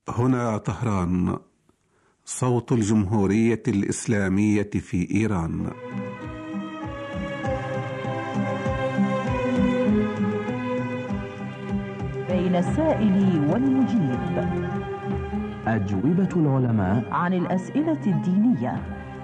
هنا طهران، صوت الجمهورية الإسلامية في إيران. بين السائل والمجيب، أجوبة العلماء عن الأسئلة الدينية.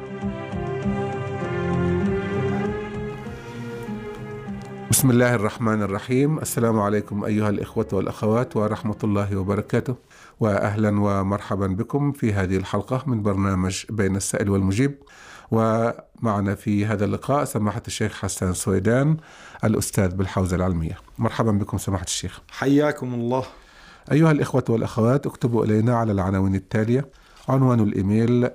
بسم الله الرحمن الرحيم. السلام عليكم أيها الإخوة والأخوات ورحمة الله وبركاته، وأهلا ومرحبا بكم في هذه الحلقة من برنامج بين السائل والمجيب. ومعنا في هذا اللقاء سماحة الشيخ حسان سويدان الأستاذ بالحوزة العلمية. مرحبا بكم سماحة الشيخ. حياكم الله. أيها الإخوة والأخوات، اكتبوا إلينا على العناوين التالية: عنوان الإيميل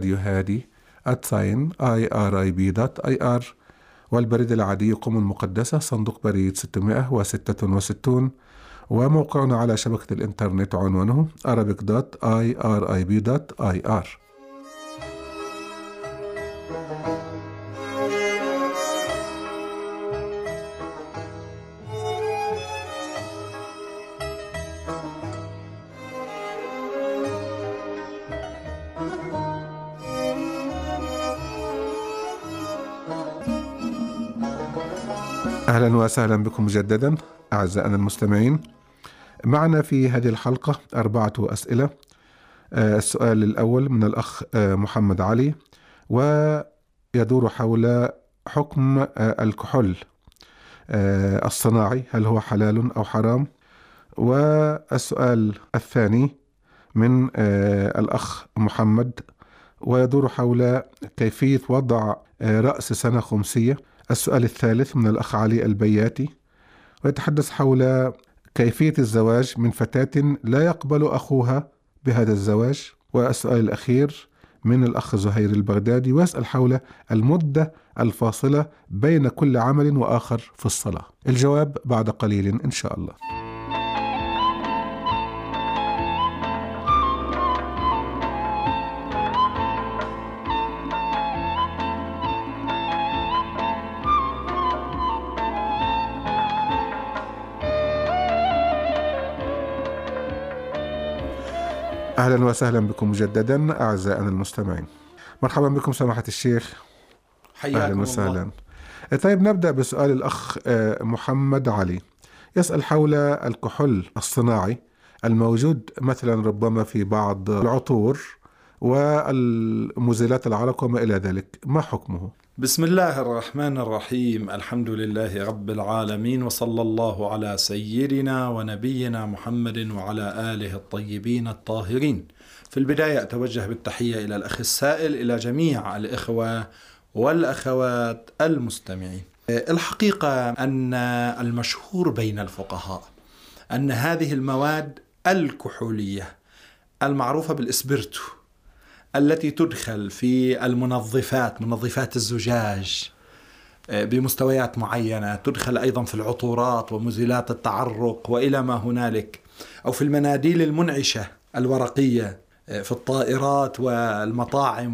radiohadi@irib.ir، والبريد العادي قم المقدسة صندوق بريد 666، وموقعنا على شبكة الإنترنت عنوانه arabic.irib.ir. أهلا وسهلا بكم مجددا أعزائنا المستمعين. معنا في هذه الحلقة 4 أسئلة. السؤال الأول من الأخ محمد علي، ويدور حول حكم الكحول الصناعي، هل هو حلال أو حرام؟ والسؤال الثاني من الأخ محمد، ويدور حول كيفية وضع رأس سنة خمسية. السؤال الثالث من الأخ علي البياتي، ويتحدث حول كيفية الزواج من فتاة لا يقبل أخوها بهذا الزواج. والسؤال الأخير من الأخ زهير البغدادي، ويسأل حول المدة الفاصلة بين كل عمل وآخر في الصلاة. الجواب بعد قليل إن شاء الله. أهلا وسهلا بكم مجددا أعزائنا المستمعين. مرحبا بكم سماحة الشيخ. حياكم أهلا وسهلا الله. طيب، نبدأ بسؤال الأخ محمد علي، يسأل حول الكحول الصناعي الموجود مثلا ربما في بعض العطور والمزيلات العرق وما إلى ذلك، ما حكمه؟ بسم الله الرحمن الرحيم. الحمد لله رب العالمين، وصلى الله على سيدنا ونبينا محمد وعلى آله الطيبين الطاهرين. في البداية أتوجه بالتحية إلى الأخ السائل، إلى جميع الإخوة والأخوات المستمعين. الحقيقة أن المشهور بين الفقهاء أن هذه المواد الكحولية المعروفة بالإسبرتو، التي تدخل في المنظفات، منظفات الزجاج بمستويات معينة، تدخل أيضا في العطورات ومزيلات التعرق وإلى ما هنالك، أو في المناديل المنعشة الورقية في الطائرات والمطاعم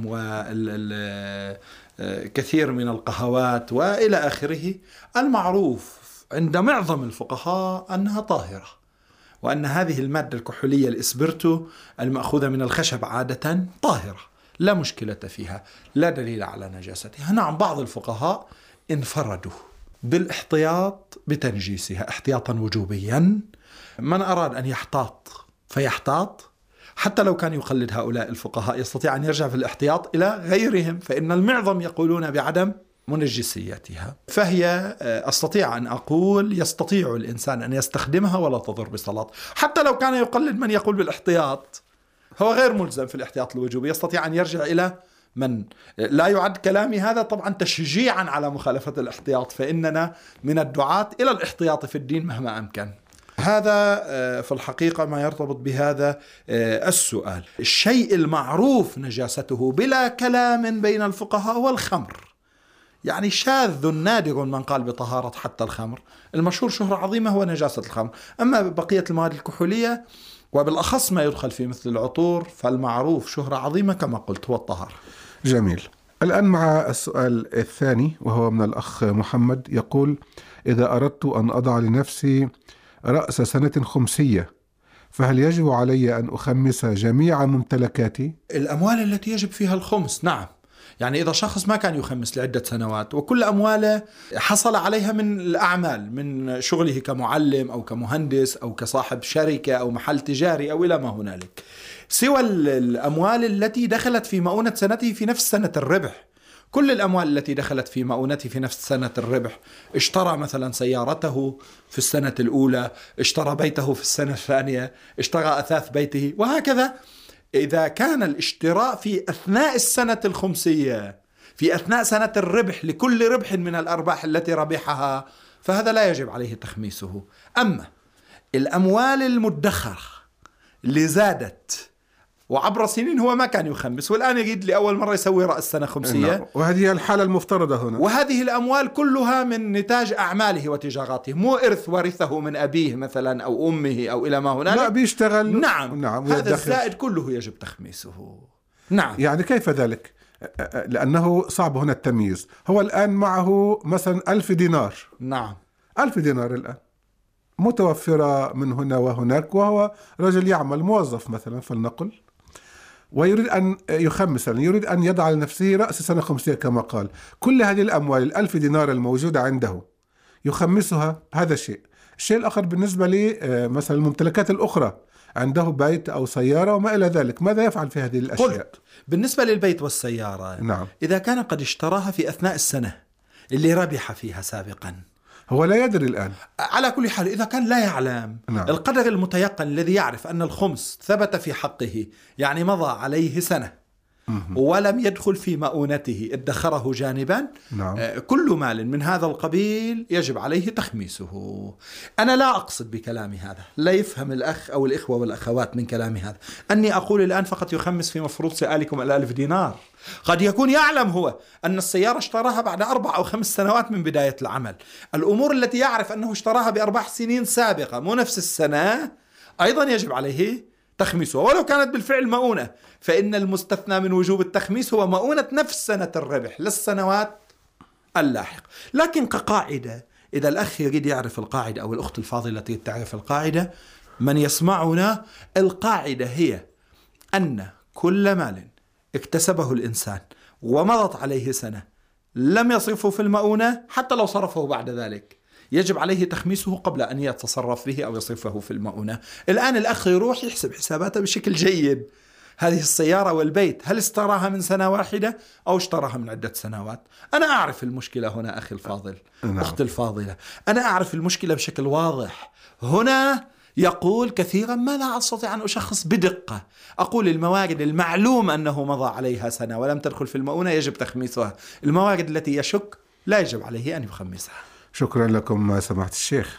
وكثير من القهوات وإلى آخره. المعروف عند معظم الفقهاء أنها طاهرة، وأن هذه المادة الكحولية الإسبرتو المأخوذة من الخشب عادة طاهرة، لا مشكلة فيها، لا دليل على نجاستها. نعم، بعض الفقهاء انفردوا بالاحتياط بتنجيسها احتياطا وجوبيا. من أراد أن يحتاط فيحتاط، حتى لو كان يقلد هؤلاء الفقهاء يستطيع أن يرجع في الاحتياط إلى غيرهم، فإن المعظم يقولون بعدم منجسيتها. فهي أستطيع أن أقول يستطيع الإنسان أن يستخدمها ولا تضر بصلاة، حتى لو كان يقلد من يقول بالاحتياط، هو غير ملزم في الاحتياط الوجوبي، يستطيع أن يرجع إلى من لا يعد كلامي هذا طبعا تشجيعا على مخالفة الاحتياط، فإننا من الدعاة إلى الاحتياط في الدين مهما أمكن. هذا في الحقيقة ما يرتبط بهذا السؤال. الشيء المعروف نجاسته بلا كلام بين الفقهاء هو الخمر، يعني شاذ نادر من قال بطهارة حتى الخمر. المشهور شهرة عظيمة هو نجاسة الخمر. أما بقية المواد الكحولية وبالأخص ما يدخل في مثل العطور فالمعروف شهرة عظيمة كما قلت هو الطهارة. جميل. الآن مع السؤال الثاني، وهو من الأخ محمد، يقول: إذا أردت أن أضع لنفسي رأس سنة خمسية فهل يجب علي أن أخمس جميع ممتلكاتي؟ الأموال التي يجب فيها الخمس، نعم. يعني إذا شخص ما كان يخمس لعدة سنوات وكل أمواله حصل عليها من الأعمال، من شغله كمعلم أو كمهندس أو كصاحب شركة أو محل تجاري أو إلى ما هنالك، سوى الأموال التي دخلت في مؤونة سنته في نفس سنة الربح، كل الأموال التي دخلت في مؤونته في نفس سنة الربح، اشترى مثلا سيارته في السنة الأولى، اشترى بيته في السنة الثانية، اشترى أثاث بيته، وهكذا. إذا كان الاشتراء في أثناء السنة الخمسية، في أثناء سنة الربح لكل ربح من الأرباح التي ربحها، فهذا لا يجب عليه تخميسه. أما الأموال المدخرة اللي زادت وعبر سنين هو ما كان يخمس والآن يريد لأول مرة يسوي رأس سنة خمسية، وهذه الحالة المفترضة هنا. وهذه الأموال كلها من نتاج أعماله وتجاراته، مو إرث ورثه من أبيه مثلا أو أمه أو إلى ما هنالك، لا بيشتغل. نعم. هذا الزائد كله يجب تخميسه. نعم. يعني كيف ذلك؟ لأنه صعب هنا التمييز. هو الآن معه مثلا 1000 دينار. نعم. 1000 دينار الآن متوفرة من هنا وهناك، وهو رجل يعمل موظف مثلا فلنقل، ويريد أن يخمس، يريد أن يضع لنفسه رأس سنة خمسية كما قال. كل هذه الأموال 1000 دينار الموجودة عنده يخمسها، هذا شيء. الشيء الآخر بالنسبة لي مثلا الممتلكات الأخرى، عنده بيت أو سيارة وما إلى ذلك، ماذا يفعل في هذه الأشياء؟ قلت بالنسبة للبيت والسيارة، نعم. إذا كان قد اشتراها في أثناء السنة اللي ربح فيها سابقا، هو لا يدري الآن. على كل حال إذا كان لا يعلم، نعم. القدر المتيقن الذي يعرف أن الخمس ثبت في حقه، يعني مضى عليه سنة ولم يدخل في مؤونته، ادخره جانبا، نعم. كل مال من هذا القبيل يجب عليه تخميسه. أنا لا أقصد بكلامي هذا، لا يفهم الأخ أو الإخوة والأخوات من كلامي هذا أني أقول الآن فقط يخمس في مفروض سؤالكم 1000 دينار. قد يكون يعلم هو أن السيارة اشتراها بعد 4 أو 5 سنوات من بداية العمل، الأمور التي يعرف أنه اشتراها ب4 سنين سابقة مو نفس السنة أيضا يجب عليه تخميسها، ولو كانت بالفعل مؤونة، فإن المستثنى من وجوب التخميس هو مؤونة نفس سنة الربح للسنوات اللاحقة. لكن كقاعدة، إذا الأخ يريد يعرف القاعدة أو الأخت الفاضلة التي تعرف القاعدة، من يسمعنا، القاعدة هي أن كل مال اكتسبه الإنسان ومضت عليه سنة لم يصرفه في المؤونة، حتى لو صرفه بعد ذلك يجب عليه تخميسه قبل أن يتصرف به أو يصرفه في المؤونة. الآن الأخ يروح يحسب حساباته بشكل جيد، هذه السيارة والبيت هل اشتراها من سنة واحدة أو اشتراها من عدة سنوات؟ أنا أعرف المشكلة هنا أخي الفاضل، أختي الفاضلة، أنا أعرف المشكلة بشكل واضح. هنا يقول كثيرا ما لا أستطيع أن أشخص بدقة، أقول الموارد المعلوم أنه مضى عليها سنة ولم تدخل في المؤونة يجب تخميسها، الموارد التي يشك لا يجب عليه أن يخمسها. شكرا لكم سماحة الشيخ.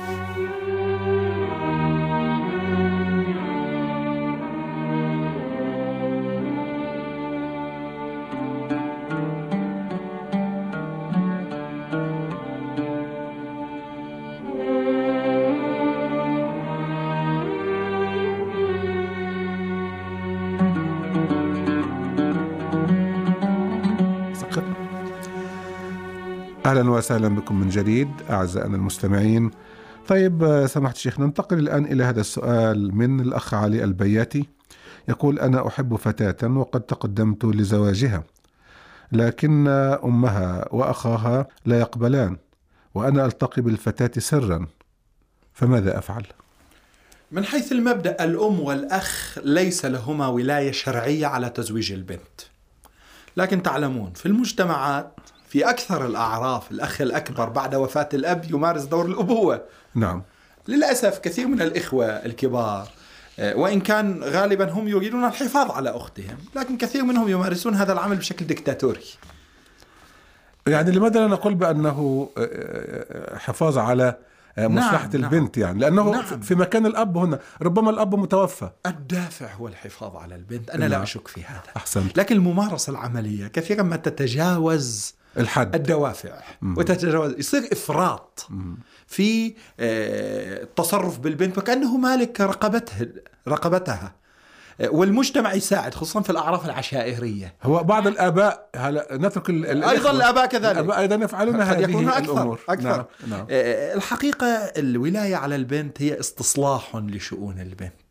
أهلا وسهلا بكم من جديد أعزائنا المستمعين. طيب سماحة الشيخ، ننتقل الآن إلى هذا السؤال من الأخ علي البياتي، يقول: أنا أحب فتاة وقد تقدمت لزواجها، لكن أمها وأخاها لا يقبلان، وأنا ألتقي بالفتاة سرا، فماذا أفعل؟ من حيث المبدأ، الأم والأخ ليس لهما ولاية شرعية على تزويج البنت، لكن تعلمون في المجتمعات في أكثر الأعراف الأخ الأكبر بعد وفاة الأب يمارس دور الأبوة. نعم. للأسف كثير من الإخوة الكبار، وإن كان غالبا هم يريدون الحفاظ على أختهم، لكن كثير منهم يمارسون هذا العمل بشكل ديكتاتوري. يعني لماذا لا نقول بأنه حفاظ على مصلحة البنت؟ يعني لأنه في مكان الأب هنا، ربما الأب متوفى، الدافع هو الحفاظ على البنت، أنا لا أشك في هذا. أحسنت. لكن الممارسة العملية كثيرا ما تتجاوز الحد، الدوافع، وتتجاوز، يصير إفراط في التصرف بالبنت وكأنه مالك رقبتها، والمجتمع يساعد خصوصا في الأعراف العشائرية. هو بعض الآباء نترك أيضا الآباء كذلك، الآباء أيضا يفعلون هذه الأمور أكثر. نعم. الحقيقة الولاية على البنت هي استصلاح لشؤون البنت،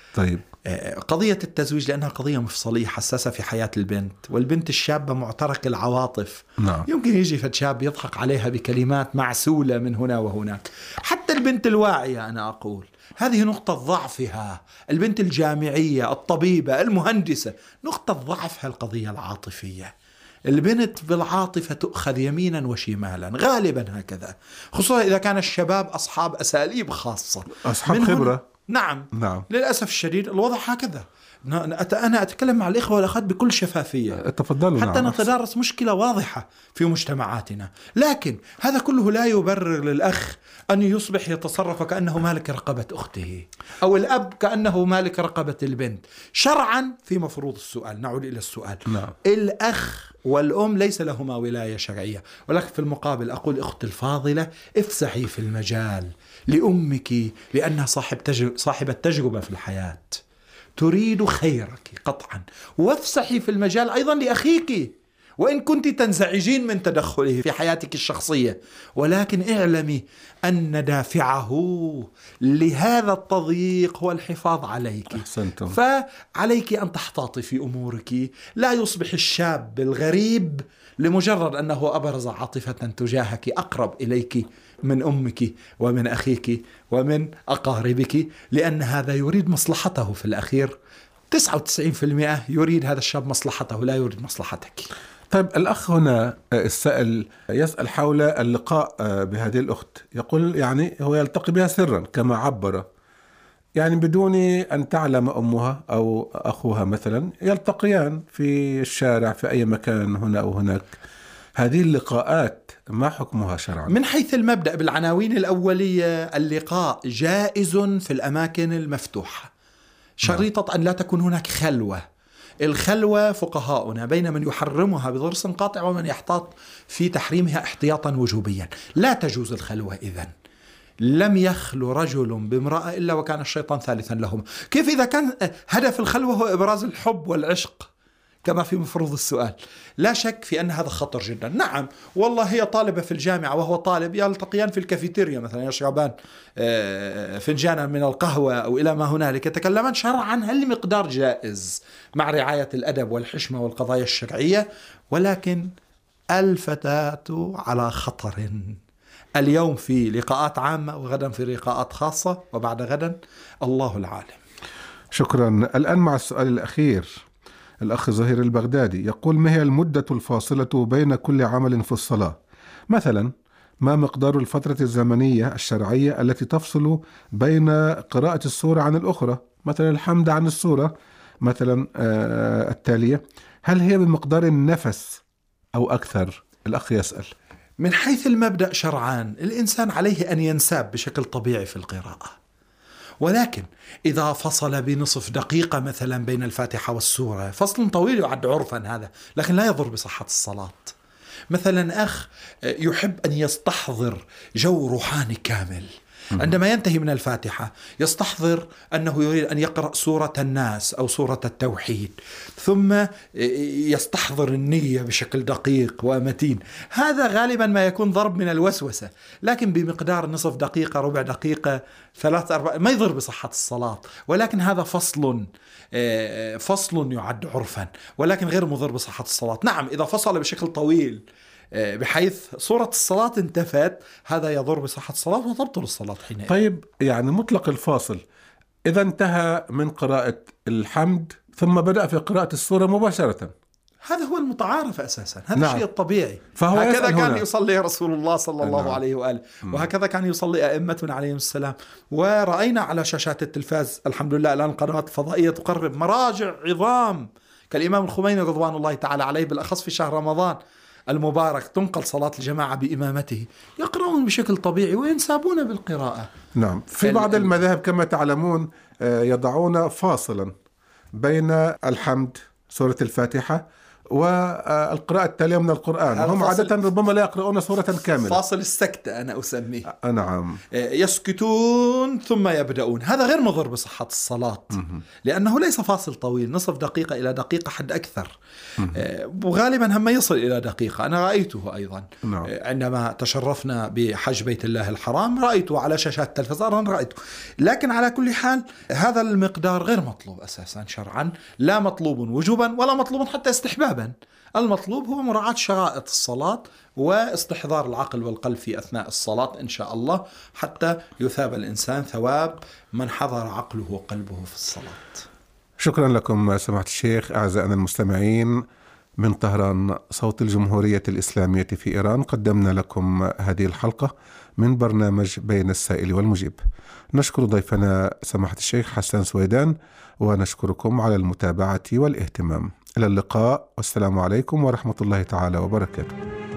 طيب. قضية التزويج لأنها قضية مفصلية حساسة في حياة البنت، والبنت الشابة معترك العواطف. نعم. يمكن يجي فد شاب يضحك عليها بكلمات معسولة من هنا وهناك. حتى البنت الواعية أنا أقول هذه نقطة ضعفها، البنت الجامعية الطبيبة المهندسة نقطة ضعفها القضية العاطفية. البنت بالعاطفة تؤخذ يمينا وشمالا غالبا هكذا، خصوصا إذا كان الشباب أصحاب أساليب خاصة، أصحاب خبرة. نعم. نعم. للأسف الشديد الوضع هكذا. أنا أتكلم مع الإخوة والأخوات بكل شفافية، تفضلوا. حتى نعم. نتدارس مشكلة واضحة في مجتمعاتنا. لكن هذا كله لا يبرر للأخ أن يصبح يتصرف كأنه مالك رقبة أخته، أو الأب كأنه مالك رقبة البنت. شرعا في مفروض السؤال، نعود إلى السؤال. نعم. الأخ والأم ليس لهما ولاية شرعية، ولكن في المقابل أقول أختي الفاضلة افسحي في المجال لأمك، لأنها صاحبة تجربة في الحياة، تريد خيرك قطعا. وافسحي في المجال أيضا لأخيك، وإن كنت تنزعجين من تدخله في حياتك الشخصية، ولكن اعلمي أن دافعه لهذا التضييق هو الحفاظ عليك. أحسنتم. فعليك أن تحتاطي في أمورك، لا يصبح الشاب الغريب لمجرد أنه أبرز عاطفة تجاهك أقرب إليك من أمك ومن أخيك ومن أقاربك، لأن هذا يريد مصلحته في الأخير. 99% يريد هذا الشاب مصلحته، لا يريد مصلحتك. طيب، الأخ هنا السائل يسأل حول اللقاء بهذه الأخت، يقول يعني هو يلتقي بها سرا كما عبر، يعني بدون أن تعلم أمها أو أخوها مثلا، يلتقيان في الشارع في أي مكان هنا أو هناك. هذه اللقاءات ما حكمها شرعا؟ من حيث المبدأ بالعناوين الأولية، اللقاء جائز في الأماكن المفتوحة، شريطة أن لا تكون هناك خلوة. الخلوة فقهاؤنا بين من يحرمها بضرس قاطع ومن يحتاط في تحريمها احتياطا وجوبيا. لا تجوز الخلوة إذن. لم يخلو رجل بامرأة إلا وكان الشيطان ثالثا لهما. كيف إذا كان هدف الخلوة هو إبراز الحب والعشق كما في مفروض السؤال؟ لا شك في أن هذا خطر جدا. نعم والله هي طالبة في الجامعة وهو طالب، يلتقيان في الكافيتيريا مثلا، يشربان فنجانا من القهوة أو إلى ما هنالك، يتكلمان شرعا هل مقدار جائز مع رعاية الأدب والحشمة والقضايا الشرعية. ولكن الفتاة على خطر، اليوم في لقاءات عامة وغدا في لقاءات خاصة وبعد غدا الله العالم. شكرا. الآن مع السؤال الأخير، الأخ زهير البغدادي يقول: ما هي المدة الفاصلة بين كل عمل في الصلاة؟ مثلا ما مقدار الفترة الزمنية الشرعية التي تفصل بين قراءة السورة عن الأخرى، مثلا الحمد عن السورة مثلا التالية، هل هي بمقدار النفس أو أكثر؟ الأخ يسأل. من حيث المبدأ شرعان الإنسان عليه أن ينساب بشكل طبيعي في القراءة، ولكن إذا فصل بنصف دقيقة مثلا بين الفاتحة والسورة، فصل طويل يعد عرفا هذا، لكن لا يضر بصحة الصلاة. مثلا أخ يحب أن يستحضر جو روحاني كامل، عندما ينتهي من الفاتحة يستحضر أنه يريد أن يقرأ سورة الناس أو سورة التوحيد، ثم يستحضر النية بشكل دقيق ومتين. هذا غالبا ما يكون ضرب من الوسوسة، لكن بمقدار نصف دقيقة، ربع دقيقة، 3-4 ما يضر بصحة الصلاة، ولكن هذا فصل يعد عرفا، ولكن غير مضر بصحة الصلاة. نعم إذا فصل بشكل طويل بحيث صورة الصلاة انتفت، هذا يضر بصحة الصلاة وتبطل الصلاة حينئذ. طيب يعني مطلق الفاصل إذا انتهى من قراءة الحمد ثم بدأ في قراءة السورة مباشرة، هذا هو المتعارف أساسا، هذا نعم. الشيء الطبيعي. فهو هكذا كان هنا يصلي رسول الله صلى الله نعم. عليه وآله، وهكذا كان يصلي أئمتنا عليهم السلام. ورأينا على شاشات التلفاز الحمد لله الآن القنوات الفضائية تقرب مراجع عظام كالإمام الخميني رضوان الله تعالى عليه، بالأخص في شهر رمضان المبارك تنقل صلاة الجماعة بإمامته، يقرؤون بشكل طبيعي وينسابون بالقراءة. نعم. في بعض المذاهب كما تعلمون يضعون فاصلا بين الحمد سورة الفاتحة والقراءة التالية من القرآن، وهم عادة ربما لا يقرؤون سورة كاملة. فاصل السكتة أنا أسميه. نعم. يسكتون ثم يبدأون، هذا غير مضر بصحة الصلاة لأنه ليس فاصل طويل، نصف دقيقة إلى دقيقة حد أكثر، وغالبا هم يصل إلى دقيقة. أنا رأيته أيضا عندما تشرفنا بحج بيت الله الحرام، رأيته على شاشات التلفزيون، رأيته. لكن على كل حال هذا المقدار غير مطلوب أساسا شرعا، لا مطلوب وجوبا ولا مطلوب حتى استحبابا. المطلوب هو مراعاة شرائط الصلاة واستحضار العقل والقلب في أثناء الصلاة إن شاء الله، حتى يثاب الإنسان ثواب من حضر عقله وقلبه في الصلاة. شكرا لكم سماحة الشيخ. أعزائنا المستمعين، من طهران صوت الجمهورية الإسلامية في إيران قدمنا لكم هذه الحلقة من برنامج بين السائل والمجيب. نشكر ضيفنا سماحة الشيخ حسان سويدان، ونشكركم على المتابعة والاهتمام. إلى اللقاء، والسلام عليكم ورحمة الله تعالى وبركاته.